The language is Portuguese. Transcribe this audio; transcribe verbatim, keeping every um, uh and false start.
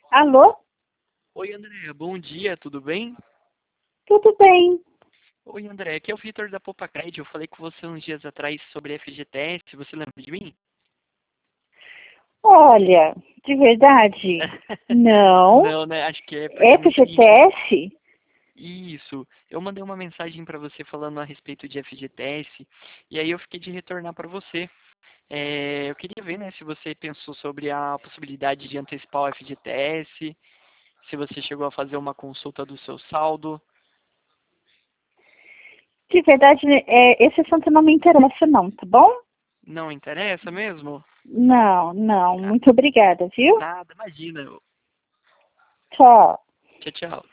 Alô? Oi, André, bom dia, tudo bem? Tudo bem? Oi, André, aqui é o Vitor da Popacred. Eu falei com você uns dias atrás sobre F G T S, você lembra de mim? Olha, de verdade, não. Não, né? Acho que é porque é muito íntimo. F G T S? Isso, eu mandei uma mensagem para você falando a respeito de F G T S, e aí eu fiquei de retornar para você. É, eu queria ver, né, se você pensou sobre a possibilidade de antecipar o F G T S, se você chegou a fazer uma consulta do seu saldo. De verdade, é, esse assunto não me interessa não, tá bom? Não interessa mesmo? Não, não. Ah, Muito obrigada, viu? nada, imagina. Tchau. Tchau, tchau.